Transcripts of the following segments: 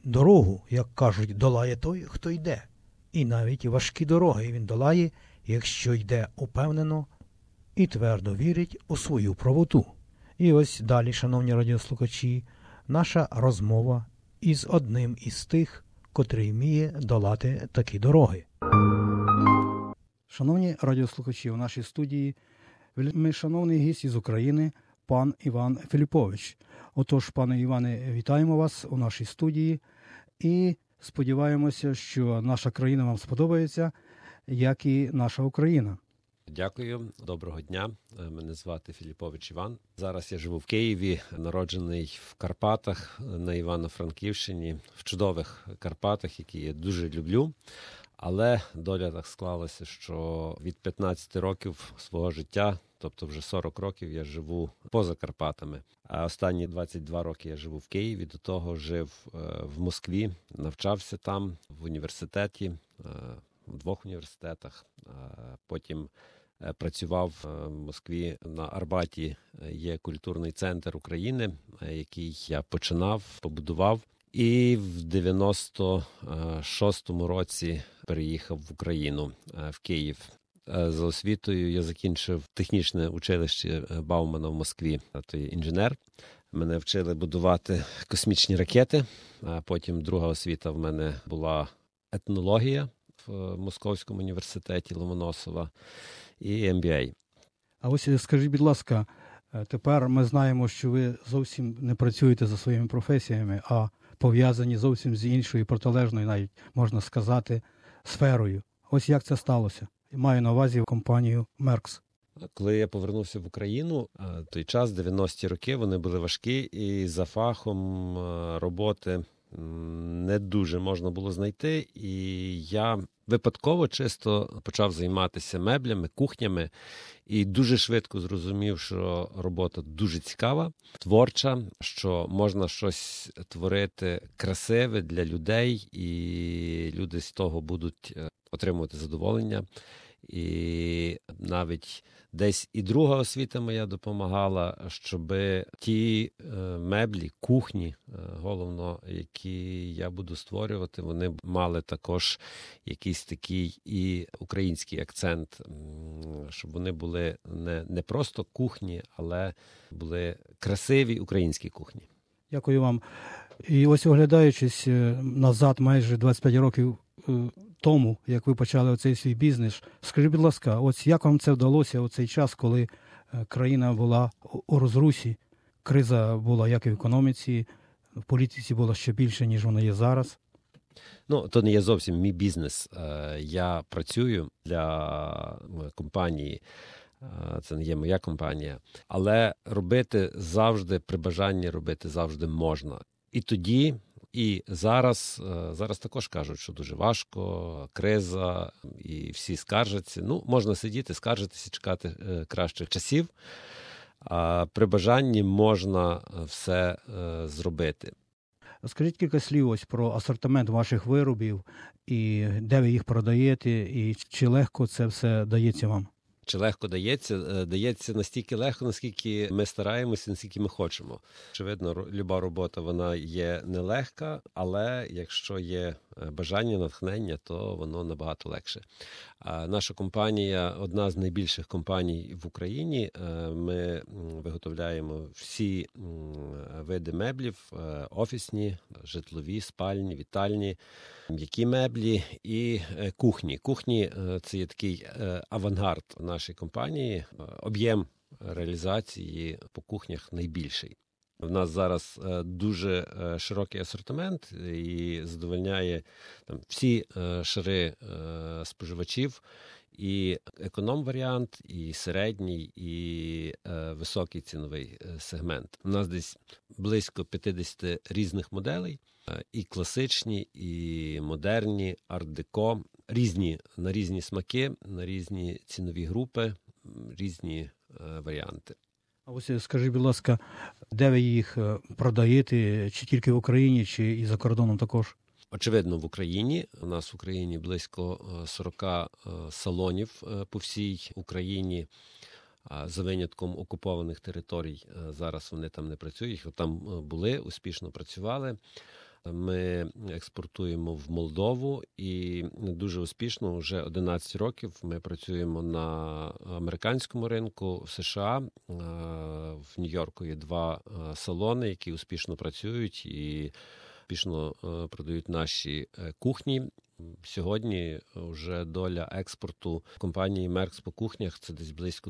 дорогу, як кажуть, долає той, хто йде. І навіть важкі дороги він долає, якщо йде упевнено і твердо вірить у свою правоту. І ось далі, шановні радіослухачі, наша розмова із одним із тих, котрий вміє долати такі дороги. Шановні радіослухачі, у нашій студії вельми шановний гість із України, пан Іван Філіпович. Отож, пане Іване, вітаємо вас у нашій студії і сподіваємося, що наша країна вам сподобається, як і наша Україна. Дякую, доброго дня. Мене звати Філіпович Іван. Зараз я живу в Києві, народжений в Карпатах на Івано-Франківщині, в чудових Карпатах, які я дуже люблю. Але доля так склалася, що від 15 років свого життя, тобто вже 40 років, я живу поза Карпатами. А останні 22 роки я живу в Києві, до того жив в Москві, навчався там, в університеті, в 2 університетах. Потім працював в Москві на Арбаті, є культурний центр України, який я побудував. І в 96-му році переїхав в Україну, в Київ. За освітою я закінчив технічне училище Баумана в Москві. То є інженер. Мене вчили будувати космічні ракети. А потім друга освіта в мене була етнологія в Московському університеті Ломоносова і MBA. А ось скажіть, будь ласка, тепер ми знаємо, що ви зовсім не працюєте за своїми професіями, а пов'язані зовсім з іншою, протилежною, навіть можна сказати, сферою. Ось як це сталося? Маю на увазі компанію Меркс. Коли я повернувся в Україну, той час, 90-ті роки, вони були важкі, і за фахом роботи не дуже можна було знайти. І я випадково чисто почав займатися меблями, кухнями, і дуже швидко зрозумів, що робота дуже цікава, творча, що можна щось творити красиве для людей, і люди з того будуть отримувати задоволення. І навіть десь і друга освіта моя допомагала, щоб ті меблі, кухні, головно, які я буду створювати, вони мали також якийсь такий і український акцент, щоб вони були не просто кухні, але були красиві українські кухні. Дякую вам. І ось оглядаючись назад майже 25 років тому, як ви почали оцей свій бізнес, скажіть, будь ласка, ось як вам це вдалося у цей час, коли країна була у розрусі, криза була як і в економіці, в політиці була ще більше, ніж вона є зараз? Ну, то не є зовсім мій бізнес. Я працюю для компанії, це не є моя компанія, але робити завжди, при бажанні робити завжди можна. І тоді, і зараз також кажуть, що дуже важко, криза, і всі скаржаться. Ну, можна сидіти, скаржитися, чекати кращих часів, а при бажанні можна все зробити. Скажіть кілька слів ось про асортимент ваших виробів, і де ви їх продаєте, і чи легко це все дається вам? Чи легко дається? Дається настільки легко, наскільки ми стараємося, наскільки ми хочемо. Очевидно, люба робота, вона є нелегка, але якщо є бажання, натхнення, то воно набагато легше. Наша компанія – одна з найбільших компаній в Україні. Ми виготовляємо всі види меблів, офісні, житлові, спальні, вітальні, м'які меблі і кухні. Кухні – це є такий авангард нашої компанії. Об'єм реалізації по кухнях найбільший. У нас зараз дуже широкий асортимент і задовольняє всі шари споживачів, і економ-варіант, і середній, і високий ціновий сегмент. У нас десь близько 50 різних моделей, і класичні, і модерні, арт-деко, на різні смаки, на різні цінові групи, різні варіанти. А ось скажіть, будь ласка, де ви їх продаєте, чи тільки в Україні, чи і за кордоном також? Очевидно, в Україні. У нас в Україні близько 40 салонів по всій Україні, за винятком окупованих територій. Зараз вони там не працюють, там були, успішно працювали. Ми експортуємо в Молдову і дуже успішно, вже 11 років ми працюємо на американському ринку в США. В Нью-Йорку є 2 салони, які успішно працюють і успішно продають наші кухні. Сьогодні вже доля експорту компанії Меркс по кухнях – це десь близько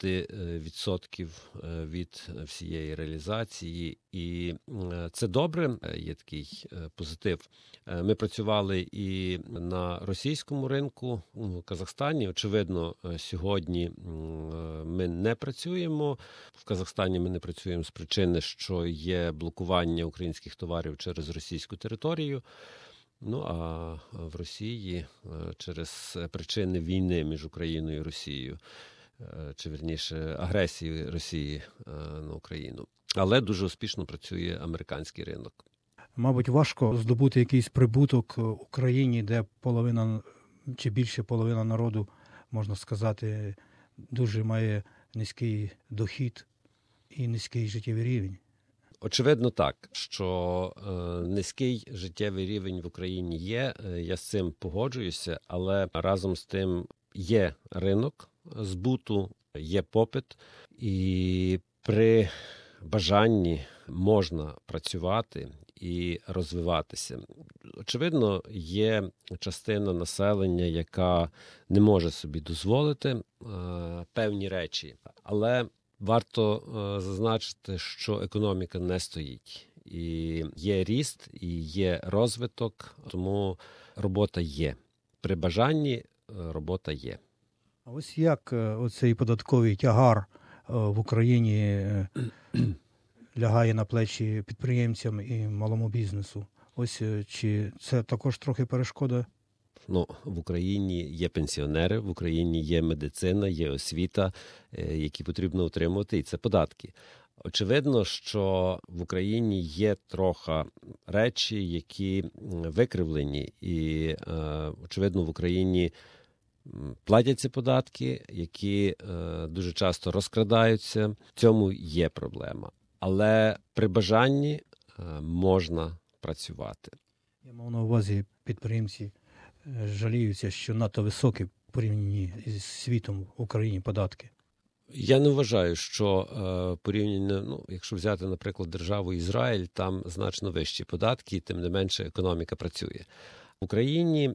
20% від всієї реалізації. І це добре, є такий позитив. Ми працювали і на російському ринку в Казахстані. Очевидно, сьогодні ми не працюємо. В Казахстані ми не працюємо з причини, що є блокування українських товарів через російську територію. Ну, а в Росії через причини війни між Україною і Росією, чи, вірніше, агресії Росії на Україну. Але дуже успішно працює американський ринок. Мабуть, важко здобути якийсь прибуток в Україні, де половина чи більше половина народу, можна сказати, дуже має низький дохід і низький життєвий рівень. Очевидно так, що низький життєвий рівень в Україні є, я з цим погоджуюся, але разом з тим є ринок збуту, є попит, і при бажанні можна працювати і розвиватися. Очевидно, є частина населення, яка не може собі дозволити певні речі, але варто зазначити, що економіка не стоїть. І є ріст, і є розвиток, тому робота є. При бажанні робота є. А ось як оцей податковий тягар в Україні лягає на плечі підприємцям і малому бізнесу? Ось чи це також трохи перешкода? Ну, в Україні є пенсіонери, в Україні є медицина, є освіта, які потрібно утримувати, і це податки. Очевидно, що в Україні є трохи речі, які викривлені, і, очевидно, в Україні платяться податки, які дуже часто розкрадаються. В цьому є проблема. Але при бажанні можна працювати. Я мав на увазі, підприємці жаліються, що надто високі порівняні з світом в Україні податки. Я не вважаю, що порівняно, якщо взяти, наприклад, державу Ізраїль, там значно вищі податки, тим не менше економіка працює. В Україні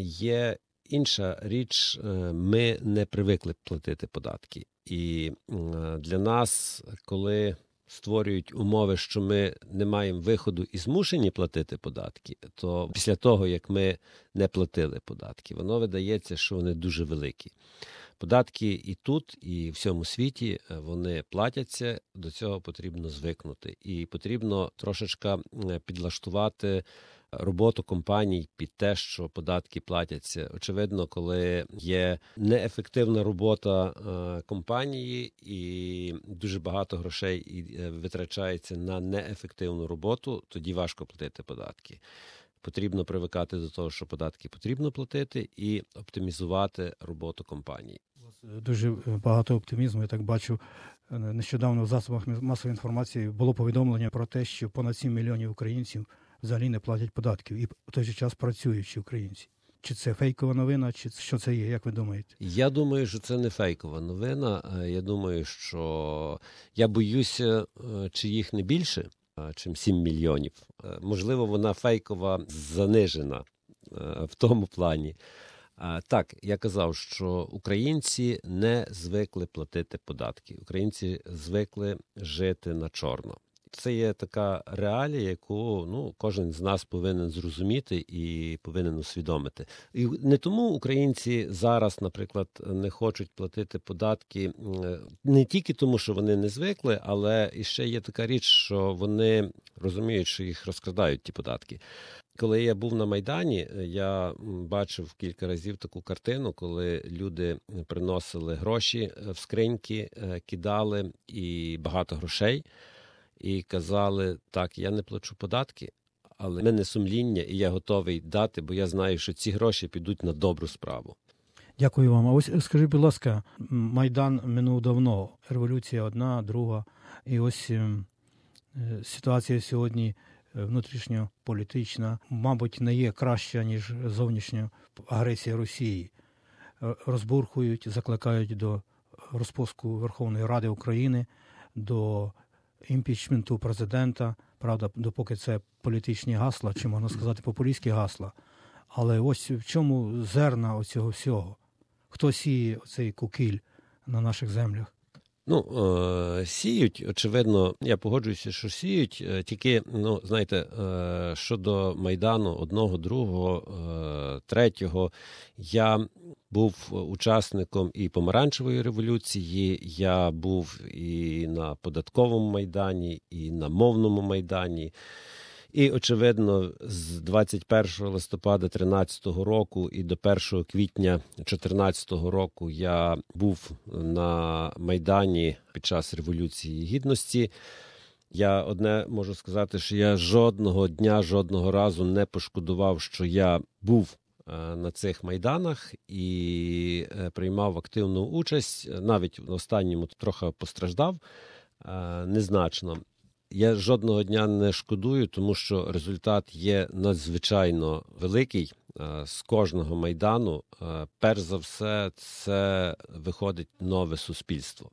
є інша річ, ми не привикли платити податки. І для нас, коли створюють умови, що ми не маємо виходу і змушені платити податки, то після того, як ми не платили податки, воно видається, що вони дуже великі. Податки і тут, і в всьому світі вони платяться, до цього потрібно звикнути. І потрібно трошечки підлаштувати роботу компаній під те, що податки платяться. Очевидно, коли є неефективна робота компанії і дуже багато грошей витрачається на неефективну роботу, тоді важко платити податки. Потрібно привикати до того, що податки потрібно платити, і оптимізувати роботу компаній. Дуже багато оптимізму, я так бачу. Нещодавно в засобах масової інформації було повідомлення про те, що понад 7 мільйонів українців взагалі не платять податків і в той же час працюючі українці. Чи це фейкова новина, чи що це є, як ви думаєте? Я думаю, що це не фейкова новина. Я думаю, що я боюся, чи їх не більше, чим 7 мільйонів. Можливо, вона фейкова занижена в тому плані. Так, я казав, що українці не звикли платити податки. Українці звикли жити на чорно. Це є така реалія, яку кожен з нас повинен зрозуміти і повинен усвідомити. І не тому українці зараз, наприклад, не хочуть платити податки не тільки тому, що вони не звикли, але і ще є така річ, що вони розуміють, що їх розкрадають ті податки. Коли я був на Майдані, я бачив кілька разів таку картину, коли люди приносили гроші в скриньки, кидали і багато грошей. І казали, так, я не плачу податки, але в мене сумління, і я готовий дати, бо я знаю, що ці гроші підуть на добру справу. Дякую вам. А ось скажіть, будь ласка, Майдан минув давно, революція одна, друга, і ось ситуація сьогодні внутрішньополітична, мабуть, не є краща, ніж зовнішня агресія Росії. Розбурхують, закликають до розпуску Верховної Ради України, до імпічменту президента, правда, допоки це політичні гасла, чи, можна сказати, популістські гасла. Але ось в чому зерна оцього всього? Хто сіє цей кукіль на наших землях? Сіють, очевидно, я погоджуюся, що сіють, тільки, знаєте, щодо Майдану, одного, другого, третього, я був учасником і помаранчевої революції, я був і на податковому Майдані, і на мовному Майдані. І, очевидно, з 21 листопада 2013 року і до 1 квітня 2014 року я був на Майдані під час Революції Гідності. Я одне можу сказати, що я жодного дня, жодного разу не пошкодував, що я був на цих майданах і приймав активну участь. Навіть в останньому трохи постраждав, незначно. Я жодного дня не шкодую, тому що результат є надзвичайно великий. З кожного Майдану, перш за все, це виходить нове суспільство.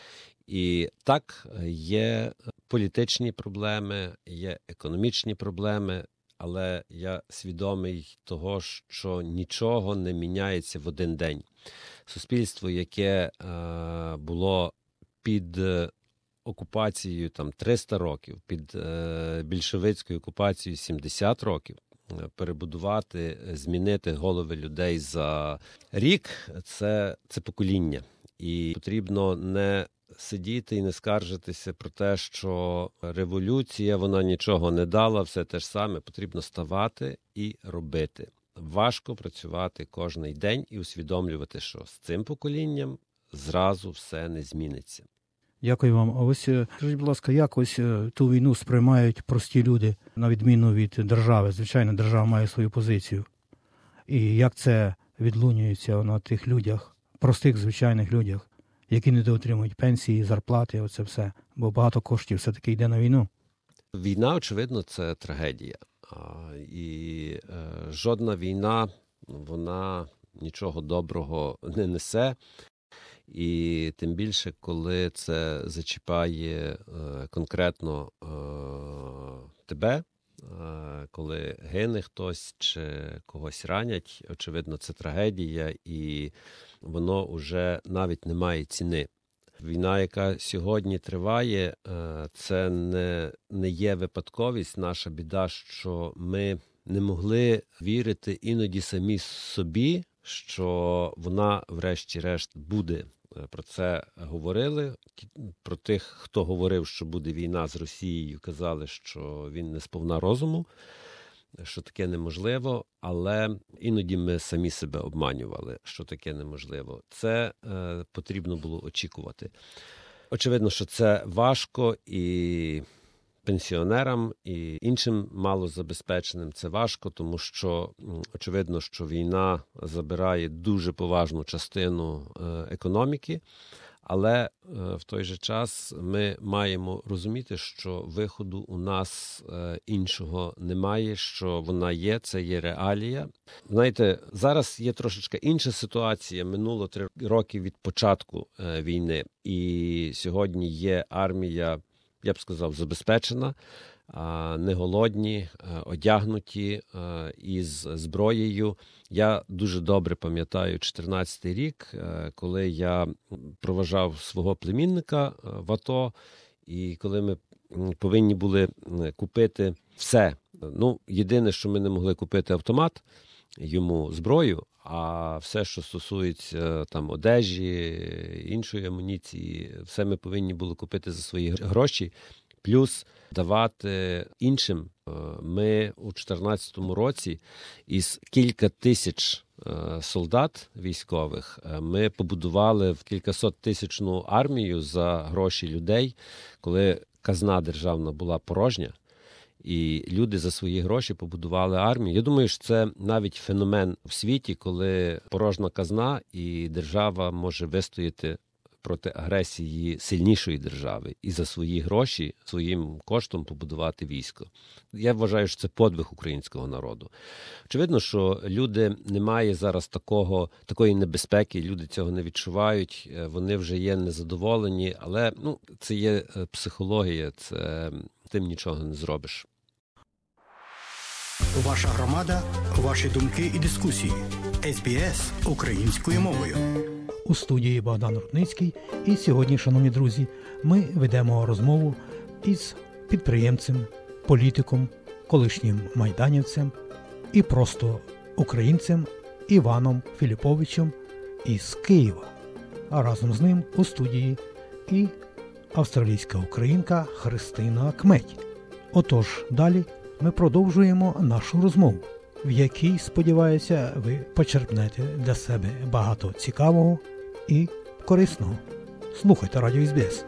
І так, є політичні проблеми, є економічні проблеми, але я свідомий того, що нічого не міняється в один день. Суспільство, яке було під окупацією 300 років, під більшовицькою окупацією 70 років, перебудувати, змінити голови людей за рік – це покоління. І потрібно не сидіти і не скаржитися про те, що революція, вона нічого не дала, все те ж саме. Потрібно ставати і робити. Важко працювати кожний день і усвідомлювати, що з цим поколінням зразу все не зміниться. Дякую вам. А ось, скажіть, будь ласка, як ось ту війну сприймають прості люди, на відміну від держави? Звичайно, держава має свою позицію. І як це відлунюється на тих людях, простих, звичайних людях, які недоотримують пенсії, зарплати, оце все? Бо багато коштів все-таки йде на війну. Війна, очевидно, це трагедія. І жодна війна, вона нічого доброго не несе. І тим більше, коли це зачіпає конкретно тебе, коли гине хтось чи когось ранять, очевидно, це трагедія, і воно вже навіть не має ціни. Війна, яка сьогодні триває, це не є випадковість, наша біда, що ми не могли вірити іноді самі собі, що вона врешті-решт буде. Про це говорили. Про тих, хто говорив, що буде війна з Росією, казали, що він не сповна розуму, що таке неможливо, але іноді ми самі себе обманювали, що таке неможливо. Це потрібно було очікувати. Очевидно, що це важко і пенсіонерам, і іншим малозабезпеченим це важко, тому що очевидно, що війна забирає дуже поважну частину економіки, але в той же час ми маємо розуміти, що виходу у нас іншого немає, що вона є, це є реалія. Знаєте, зараз є трошечки інша ситуація. Минуло 3 роки від початку війни, і сьогодні є армія, я б сказав, забезпечена, не голодні, одягнуті, із зброєю. Я дуже добре пам'ятаю 2014 рік, коли я проважав свого племінника в АТО, і коли ми повинні були купити все. Єдине, що ми не могли купити автомат, йому зброю, а все, що стосується одежі, іншої амуніції, все ми повинні були купити за свої гроші, плюс давати іншим. Ми у 2014 році із кілька тисяч солдат військових ми побудували в кількасоттисячну армію за гроші людей, коли казна державна була порожня. І люди за свої гроші побудували армію. Я думаю, що це навіть феномен в світі, коли порожня казна і держава може вистояти проти агресії сильнішої держави і за свої гроші, своїм коштом побудувати військо. Я вважаю, що це подвиг українського народу. Очевидно, що люди не мають зараз такої небезпеки, люди цього не відчувають, вони вже є незадоволені, але це є психологія, це тим нічого не зробиш. Ваша громада, ваші думки і дискусії. СБС українською мовою. У студії Богдан Рудницький. І сьогодні, шановні друзі, ми ведемо розмову із підприємцем, політиком, колишнім майданівцем і просто українцем Іваном Філіповичем із Києва. А разом з ним у студії і австралійська українка Христина Кметь. Отож, далі ми продовжуємо нашу розмову, в якій, сподіваюся, ви почерпнете для себе багато цікавого і корисного. Слухайте Радіо СБС.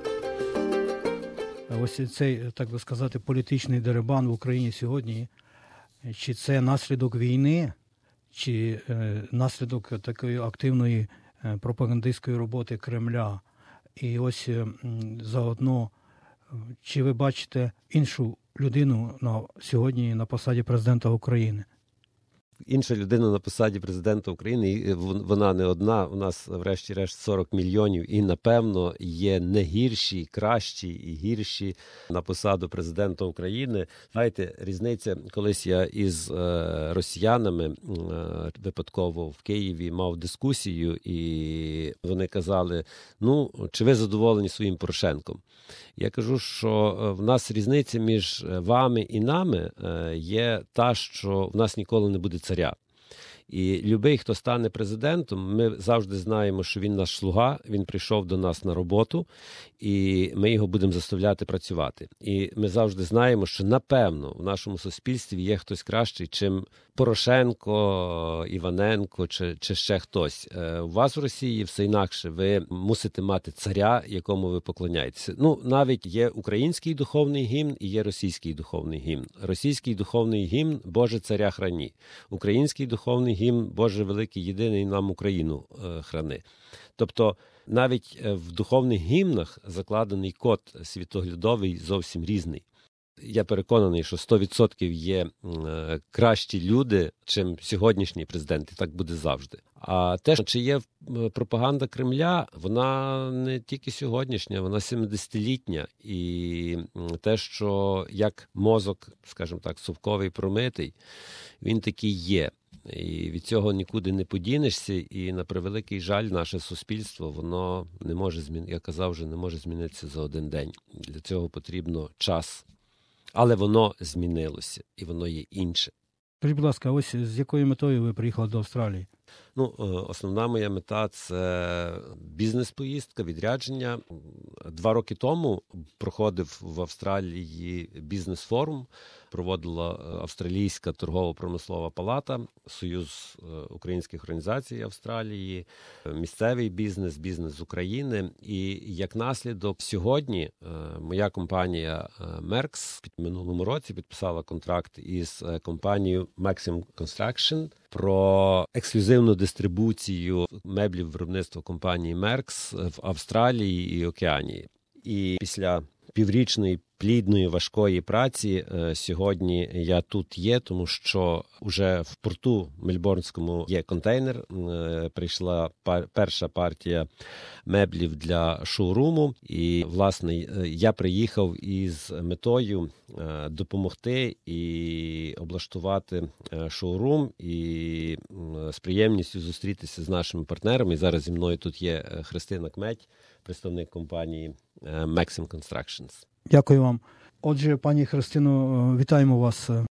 Ось цей, так би сказати, політичний дерибан в Україні сьогодні, чи це наслідок війни, чи наслідок такої активної пропагандистської роботи Кремля. І ось заодно, чи ви бачите іншу людину сьогодні на посаді президента України? Інша людина на посаді президента України, і вона не одна, у нас врешті-решт 40 мільйонів, і, напевно, є не гірші, кращі і гірші на посаду президента України. Знаєте, різниця, колись я із росіянами випадково в Києві мав дискусію, і вони казали, чи ви задоволені своїм Порошенком? Я кажу, що в нас різниця між вами і нами є та, що в нас ніколи не буде царя. І любий, хто стане президентом, ми завжди знаємо, що він наш слуга, він прийшов до нас на роботу, і ми його будемо заставляти працювати. І ми завжди знаємо, що, напевно, в нашому суспільстві є хтось кращий, чим Порошенко, Іваненко чи ще хтось. У вас в Росії все інакше. Ви мусите мати царя, якому ви поклоняєтеся. Навіть є український духовний гімн і є російський духовний гімн. Російський духовний гімн «Боже, царя храні». Український духовний гімн «Боже великий єдиний нам Україну храни». Тобто навіть в духовних гімнах закладений код світоглядовий зовсім різний. Я переконаний, що 100% є кращі люди, чим сьогоднішній президент, і так буде завжди. А те, чи є пропаганда Кремля, вона не тільки сьогоднішня, вона 70-літня. І те, що як мозок, скажімо так, совковий промитий, він такий є. І від цього нікуди не подінешся, і на превеликий жаль, наше суспільство, воно не може змінитися, я казав вже, не може змінитися за один день. Для цього потрібно час. Але воно змінилося, і воно є інше. Скажіть, будь ласка, ось з якою метою ви приїхали до Австралії? Основна моя мета – це бізнес-поїздка, відрядження. 2 роки тому проходив в Австралії бізнес-форум, проводила Австралійська торгово-промислова палата, Союз українських організацій Австралії, місцевий бізнес, бізнес з України. І як наслідок сьогодні моя компанія Merx в минулому році підписала контракт із компанією Maxim Construction про ексклюзивну дистрибуцію меблів виробництва компанії Merx в Австралії і Океанії. І після піврічної плідної, важкої праці сьогодні я тут є, тому що вже в порту Мельбурнському є контейнер. Прийшла перша партія меблів для шоуруму. І, власне, я приїхав із метою допомогти і облаштувати шоурум, і з приємністю зустрітися з нашими партнерами. І зараз зі мною тут є Христина Кметь, представник компанії Maxim Constructions. Дякую вам. Отже, пані Христино, вітаємо вас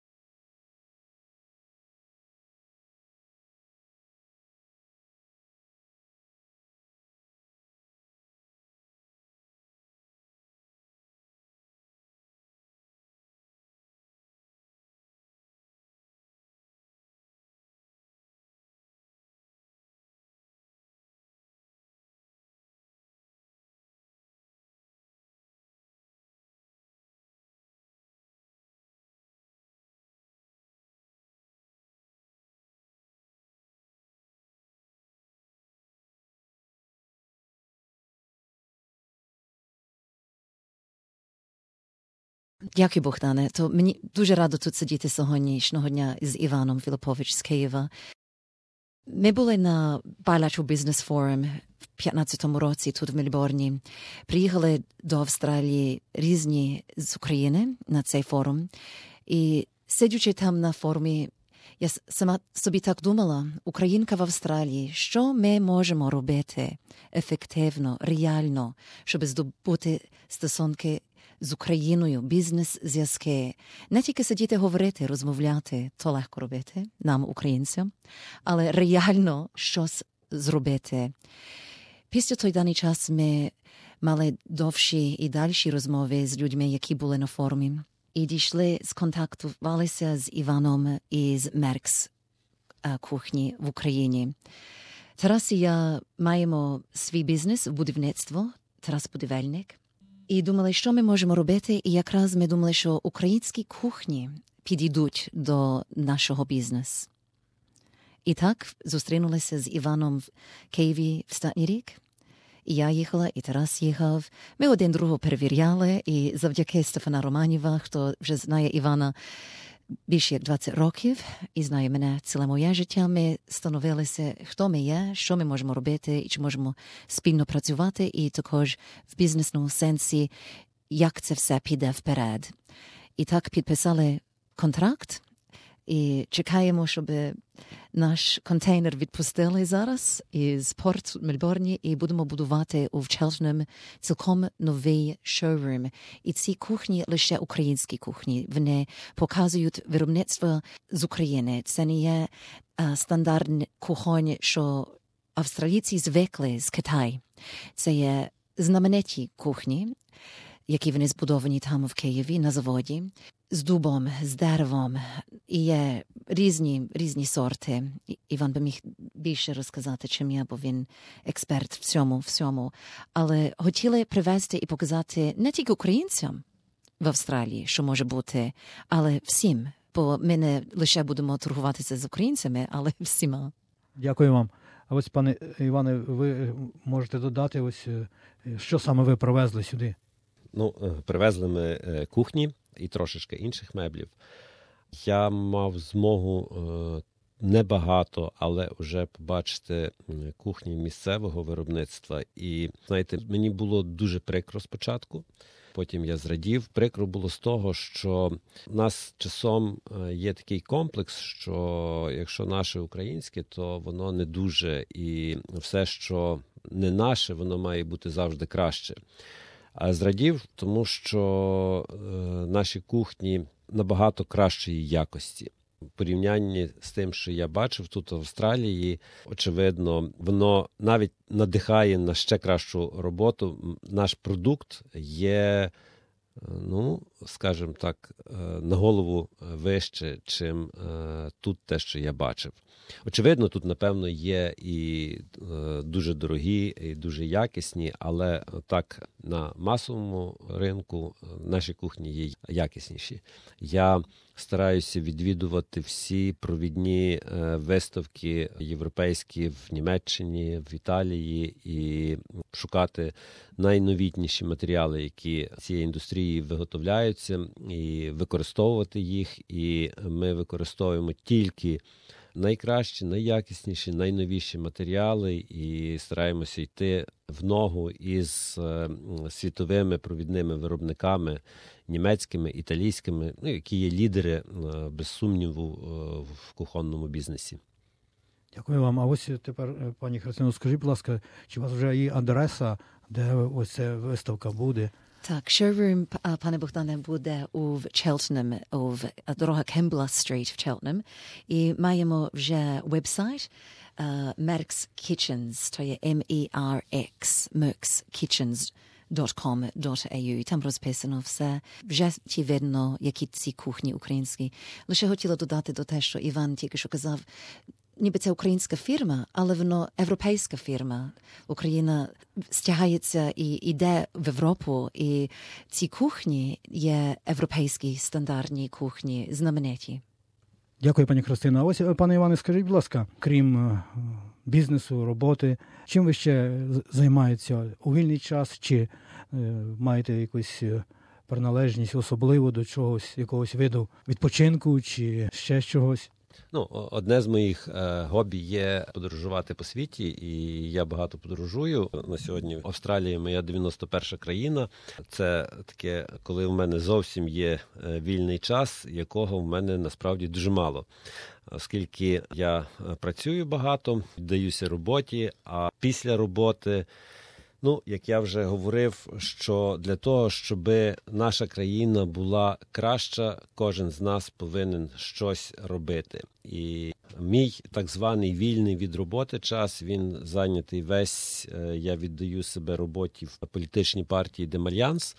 Дякую, Богдане. То мені дуже радо тут сидіти сьогоднішнього дня з Іваном Філіпович з Києва. Ми були на Bilateral Business Forum в 15-му році тут в Мельбурні. Приїхали до Австралії різні з України на цей форум. І сидячи там на форумі, я сама собі так думала, українка в Австралії, що ми можемо робити ефективно, реально, щоб здобути стосунки з Україною, бізнес-зв'язки. Не тільки сидіти, говорити, розмовляти, то легко робити нам, українцям, але реально щось зробити. Після той даний час ми мали довші і дальші розмови з людьми, які були на форумі. І дійшли, сконтактувалися з Іваном із Меркс кухні в Україні. Тарас і я маємо свій бізнес в будівництво, Тарас будівельник. І думали, що ми можемо робити, і якраз ми думали, що українські кухні підійдуть до нашого бізнесу. І так зустрінулися з Іваном в Києві в останній рік. І я їхала, і Тарас їхав. Ми один другого перевіряли, і завдяки Стефана Романєва, хто вже знає Івана більше як 20 років і знає мене ціле моє життя, ми становилися, хто ми є, що ми можемо робити, і чи можемо спільно працювати, і також в бізнесному сенсі, як це все піде вперед. І так підписали контракт, і чекаємо, щоб наш контейнер відпустили зараз із порту в Мельбурні, і будемо будувати у Челтенем цілком новий шоурум. І ці кухні лише українські кухні. Вони показують виробництво з України. Це не є стандартна кухонь, що австралійці звикли з Китаю. Це є знамениті кухні, які вони збудовані там в Києві на заводі, з дубом, з деревом. І є різні сорти. Іван би міг більше розказати, чим я, бо він експерт в цьому. Але хотіли привезти і показати не тільки українцям в Австралії, що може бути, але всім. Бо ми не лише будемо торгуватися з українцями, але всіма. Дякую вам. А ось, пане Іване, ви можете додати, ось що саме ви привезли сюди? Привезли ми кухні і трошечки інших меблів. Я мав змогу небагато, але вже побачити кухні місцевого виробництва. І, знаєте, мені було дуже прикро спочатку. Потім я зрадів. Прикро було з того, що в нас часом є такий комплекс, що якщо наше українське, то воно не дуже. І все, що не наше, воно має бути завжди краще. А зрадів, тому що наші кухні набагато кращої якості. В порівнянні з тим, що я бачив тут в Австралії, очевидно, воно навіть надихає на ще кращу роботу. Наш продукт є, скажімо так, на голову вище, чим тут те, що я бачив. Очевидно, тут, напевно, є і дуже дорогі, і дуже якісні, але так на масовому ринку наші кухні є якісніші. Я стараюся відвідувати всі провідні виставки європейські в Німеччині, в Італії і шукати найновітніші матеріали, які цієї індустрії виготовляються, і використовувати їх. І ми використовуємо тільки найкращі, найякісніші, найновіші матеріали і стараємося йти в ногу із світовими провідними виробниками, німецькими, італійськими, які є лідери, без сумніву, в кухонному бізнесі. Дякую вам. А ось тепер, пані Христино, скажіть, будь ласка, чи у вас вже є адреса, де ось ця виставка буде? Так, шоурум, пане Богдане, буде у Челтенем, дорога Кембла-стріт в Челтенем. І маємо вже вебсайт Merks Kitchens, то є MERX, merkskitchens.com.au. Там розписано все. Вже ті видно, які ці кухні українські. Лише хотіла додати до те, що Іван тільки що казав, ніби це українська фірма, але воно європейська фірма. Україна стягається і йде в Європу, і ці кухні є європейські стандартні кухні, знамениті. Дякую, пані Христина. А ось, пане Іване, скажіть, будь ласка, крім бізнесу, роботи, чим ви ще займаєтеся у вільний час, чи маєте якусь приналежність особливо до чогось, якогось виду відпочинку чи ще чогось? Ну, одне з моїх хобі є подорожувати по світі, і я багато подорожую. На сьогодні Австралія моя 91-ша країна. Це таке, коли в мене зовсім є вільний час, якого в мене насправді дуже мало. Оскільки я працюю багато, віддаюся роботі, а після роботи, ну, як я вже говорив, що для того, щоб наша країна була краща, кожен з нас повинен щось робити. І мій так званий вільний від роботи час, він зайнятий весь, я віддаю себе роботі в політичній партії Демальянс.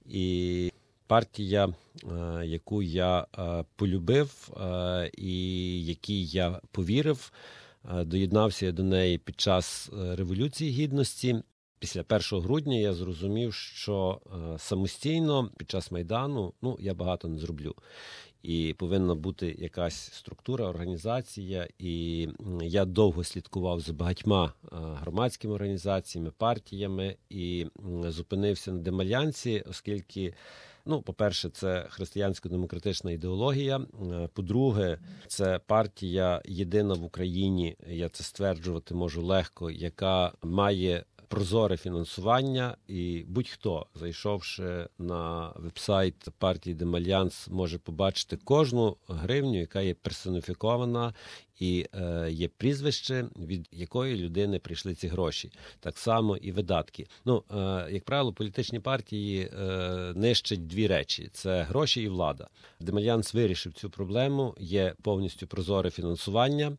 І партія, яку я полюбив і якій я повірив, доєднався я до неї під час Революції Гідності. Після 1 грудня я зрозумів, що самостійно під час Майдану я багато не зроблю. І повинна бути якась структура, організація. І я довго слідкував за багатьма громадськими організаціями, партіями і зупинився на Демальянсі, оскільки, по-перше, це християнсько-демократична ідеологія. По-друге, це партія єдина в Україні, я це стверджувати можу легко, яка має прозоре фінансування, і будь-хто, зайшовши на вебсайт партії Демальянс, може побачити кожну гривню, яка є персоніфікована, і є прізвище, від якої людини прийшли ці гроші. Так само і видатки. Як правило, політичні партії нищать дві речі – це гроші і влада. Демальянс вирішив цю проблему, є повністю прозоре фінансування.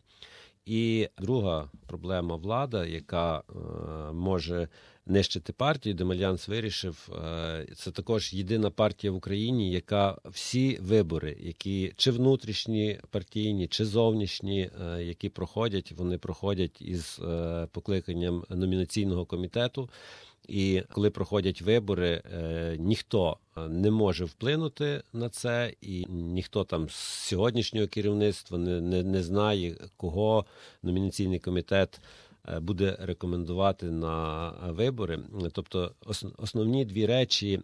І друга проблема – влада, яка може нищити партію. Демальянс вирішив, це також єдина партія в Україні, яка всі вибори, які чи внутрішні партійні, чи зовнішні, які проходять, вони проходять із покликанням номінаційного комітету. І коли проходять вибори, ніхто не може вплинути на це, і ніхто там з сьогоднішнього керівництва не знає, кого номінаційний комітет буде рекомендувати на вибори. Тобто основні дві речі,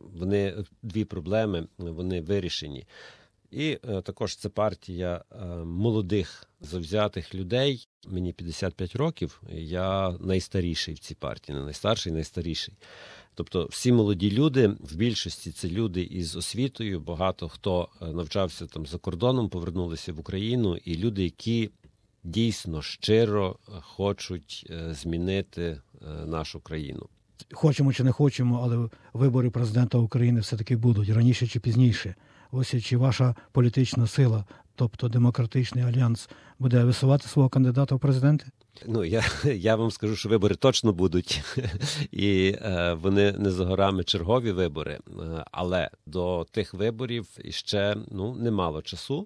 дві проблеми, вони вирішені. І також це партія молодих, завзятих людей. Мені 55 років, я найстаріший в цій партії, не найстарший, найстаріший. Тобто всі молоді люди, в більшості це люди із освітою, багато хто навчався там за кордоном, повернулися в Україну, і люди, які дійсно щиро хочуть змінити нашу країну. Хочемо чи не хочемо, але вибори президента України все-таки будуть, раніше чи пізніше. Ось чи ваша політична сила, тобто Демократичний альянс, буде висувати свого кандидата в президенти? Я вам скажу, що вибори точно будуть, і вони не за горами чергові вибори, але до тих виборів ще немало часу.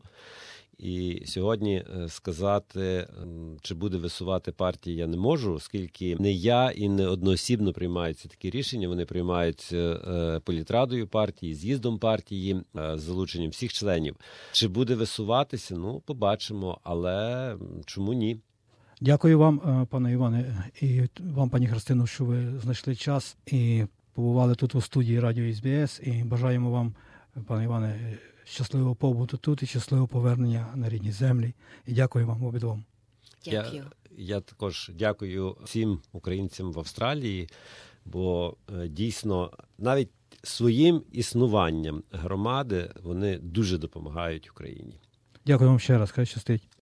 І сьогодні сказати, чи буде висувати партія, я не можу, оскільки не я і не одноосібно приймаються такі рішення. Вони приймаються політрадою партії, з'їздом партії, з залученням всіх членів. Чи буде висуватися, побачимо, але чому ні? Дякую вам, пане Іване, і вам, пані Христино, що ви знайшли час і побували тут у студії радіо СБС. І бажаємо вам, пане Іване, щасливого побуту тут і щасливого повернення на рідні землі. І дякую вам обидвом. Дякую. Я також дякую всім українцям в Австралії, бо дійсно навіть своїм існуванням громади вони дуже допомагають Україні. Дякую вам ще раз, хай щастить.